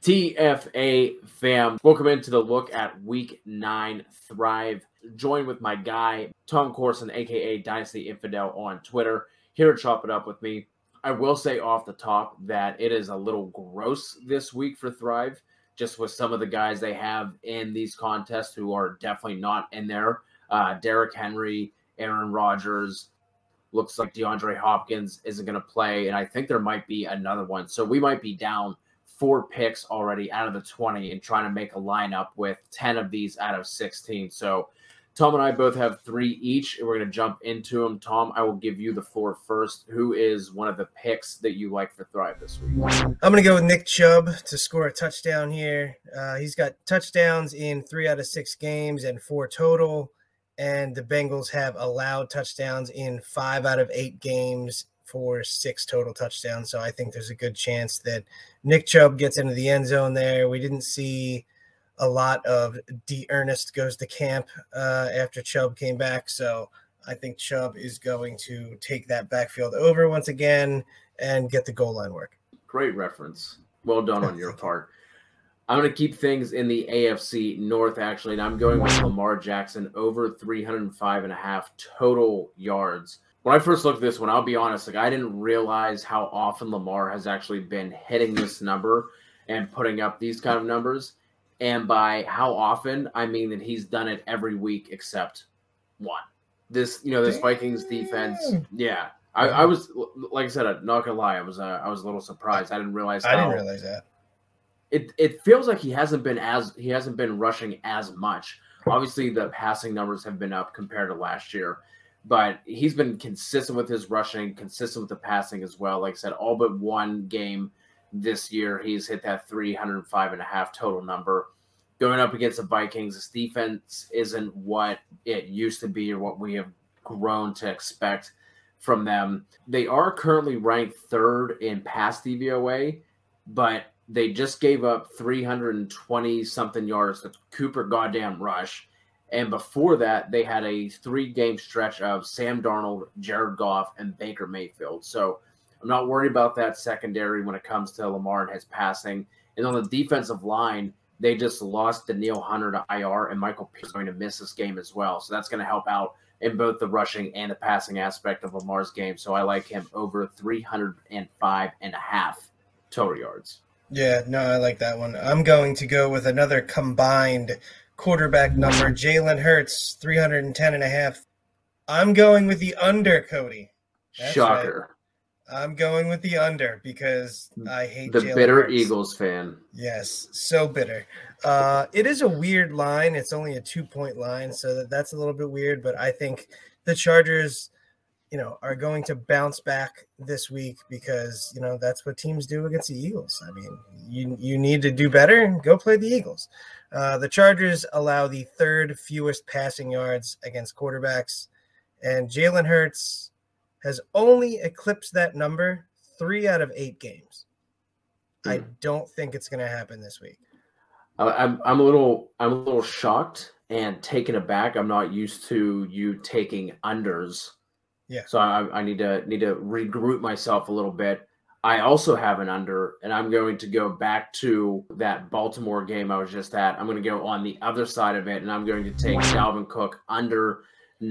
TFA fam, welcome into the look at Week 9 Thrive. Join with my guy, Tom Corson, aka Dynasty Infidel on Twitter, here to chop it up with me. I will say off the top that it is a little gross this week for Thrive, just with some of the guys they have in these contests who are definitely not in there. Derrick Henry, Aaron Rodgers, looks like DeAndre Hopkins isn't going to play, and I think there might be another one. So we might be down 4 picks already out of the 20 and trying to make a lineup with 10 of these out of 16. So Tom and I both have 3 each, and we're going to jump into them. Tom, I will give you the floor first. Who is one of the picks that you like for Thrive this week? I'm going to go with Nick Chubb to score a touchdown here. He's got touchdowns in 3 out of 6 games and 4 total, and the Bengals have allowed touchdowns in 5 out of 8 games for 6 total touchdowns. So I think there's a good chance that Nick Chubb gets into the end zone there. We didn't see a lot of Ernest goes to camp after Chubb came back. So I think Chubb is going to take that backfield over once again and get the goal line work. Great reference. Well done on your part. I'm going to keep things in the AFC North, actually, and I'm going with Lamar Jackson over 305.5 total yards. When I first looked at this one, I'll be honest, I didn't realize how often Lamar has actually been hitting this number and putting up these kind of numbers. And by how often, I mean that he's done it every week except one. This Vikings defense, yeah. I was, like I said, I'm not gonna lie, I was a little surprised. I didn't realize that. It feels like he hasn't been rushing as much. Obviously, the passing numbers have been up compared to last year. But he's been consistent with his rushing, consistent with the passing as well. Like I said, all but one game this year, he's hit that 305.5 total number. Going up against the Vikings, this defense isn't what it used to be or what we have grown to expect from them. They are currently ranked 3rd in pass DVOA, but they just gave up 320-something yards to Cooper goddamn Rush. And before that, they had a 3-game stretch of Sam Darnold, Jared Goff, and Baker Mayfield. So I'm not worried about that secondary when it comes to Lamar and his passing. And on the defensive line, they just lost Danielle Hunter to IR, and Michael Pierce is going to miss this game as well. So that's going to help out in both the rushing and the passing aspect of Lamar's game. So I like him over 305.5 total yards. Yeah, no, I like that one. I'm going to go with another combined quarterback number, Jalen Hurts, 310.5. I'm going with the under, Cody. That's shocker. Right. I'm going with the under because I hate the Jalen bitter Hurts. Eagles fan. Yes, so bitter. It is a weird line. It's only a 2-point line, so that's a little bit weird. But I think the Chargers, are going to bounce back this week because that's what teams do against the Eagles. I mean, you need to do better. Go play the Eagles. The Chargers allow the 3rd fewest passing yards against quarterbacks, and Jalen Hurts has only eclipsed that number 3 out of 8 games. I don't think it's going to happen this week. I'm a little shocked and taken aback. I'm not used to you taking unders. Yeah. So I need to regroup myself a little bit. I also have an under, and I'm going to go back to that Baltimore game I was just at. I'm going to go on the other side of it, and I'm going to take Dalvin Cook under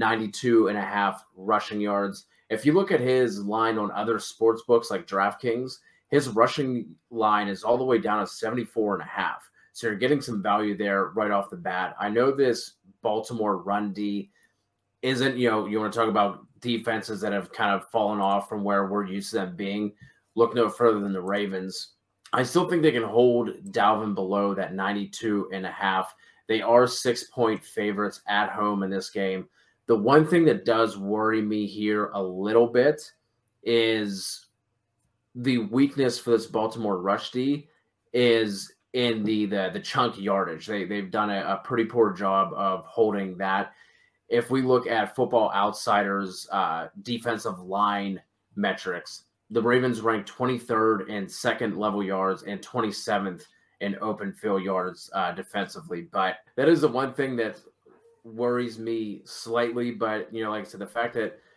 92.5 rushing yards. If you look at his line on other sports books like DraftKings, his rushing line is all the way down to 74.5. So you're getting some value there right off the bat. I know this Baltimore run D isn't, you want to talk about defenses that have kind of fallen off from where we're used to them being. Look no further than the Ravens. I still think they can hold Dalvin below that 92.5. They are 6-point favorites at home in this game. The one thing that does worry me here a little bit is the weakness for this Baltimore rush D is in the chunk yardage. They've done a pretty poor job of holding that. If we look at Football Outsiders defensive line metrics, the Ravens ranked 23rd in second level yards and 27th in open field yards defensively. But that is the one thing that worries me slightly. But, like I said, the fact that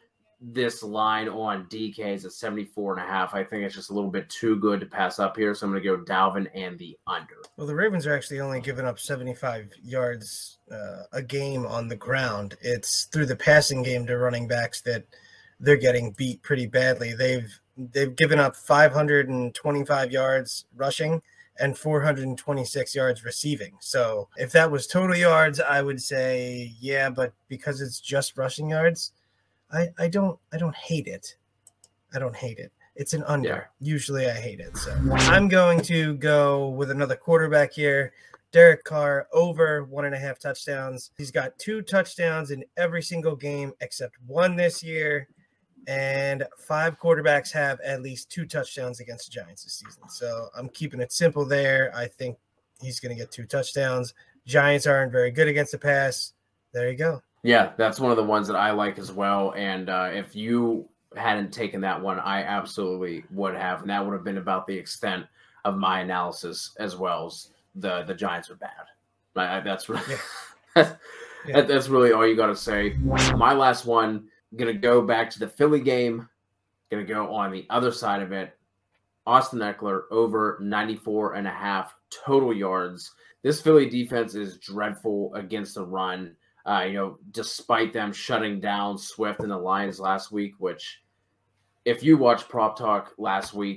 this line on DK is at 74.5. I think it's just a little bit too good to pass up here. So I'm going to go Dalvin and the under. Well, the Ravens are actually only giving up 75 yards a game on the ground. It's through the passing game to running backs that they're getting beat pretty badly. They've given up 525 yards rushing and 426 yards receiving. So if that was total yards, I would say, yeah, but because it's just rushing yards, I don't hate it. I don't hate it. It's an under. Yeah. Usually I hate it. So I'm going to go with another quarterback here. Derek Carr over 1.5 touchdowns. He's got 2 touchdowns in every single game except one this year. And 5 quarterbacks have at least 2 touchdowns against the Giants this season. So I'm keeping it simple there. I think he's going to get 2 touchdowns. Giants aren't very good against the pass. There you go. Yeah, that's one of the ones that I like as well. And if you hadn't taken that one, I absolutely would have. And that would have been about the extent of my analysis as well. As the Giants are bad. That's really, that's really all you got to say. My last one, going to go back to the Philly game. Going to go on the other side of it. Austin Eckler over 94.5 total yards. This Philly defense is dreadful against the run. Despite them shutting down Swift and the Lions last week, which if you watched Prop Talk last week,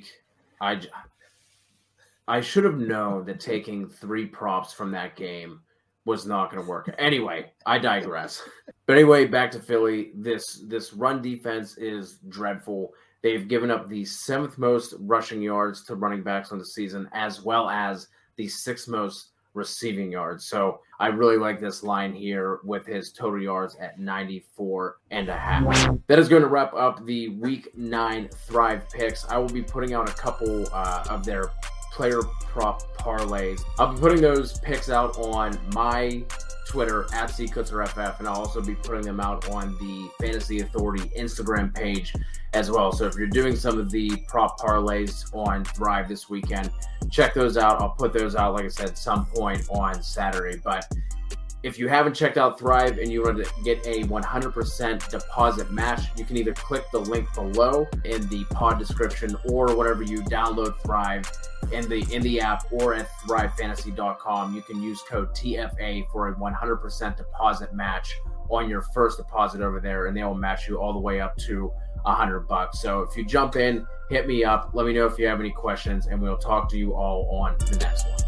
I should have known that taking 3 props from that game was not going to work. Anyway, I digress. But anyway, back to Philly. This run defense is dreadful. They've given up the 7th most rushing yards to running backs on the season, as well as the 6th most receiving yards. So I really like this line here with his total yards at 94.5. That is going to wrap up the Week 9 Thrive picks. I will be putting out a couple of their player prop parlays. I'll be putting those picks out on my Twitter at @CKutzerFF, and I'll also be putting them out on the Fantasy Authority Instagram page as well. So if you're doing some of the prop parlays on Thrive this weekend, check those out. I'll put those out, like I said, some point on Saturday. But if you haven't checked out Thrive and you want to get a 100% deposit match, you can either click the link below in the pod description or whenever you download Thrive in the app or at thrivefantasy.com. You can use code TFA for a 100% deposit match on your first deposit over there, and they will match you all the way up to $100. So if you jump in, hit me up, let me know if you have any questions, and we'll talk to you all on the next one.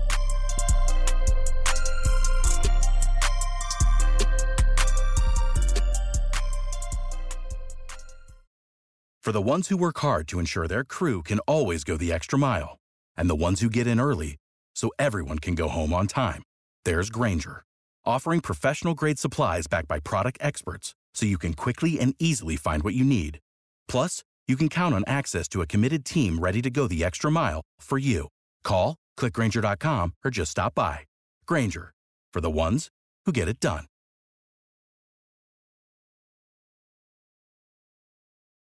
For the ones who work hard to ensure their crew can always go the extra mile, and the ones who get in early so everyone can go home on time, there's Grainger, offering professional-grade supplies backed by product experts so you can quickly and easily find what you need. Plus, you can count on access to a committed team ready to go the extra mile for you. Call, click Grainger.com, or just stop by. Grainger, for the ones who get it done.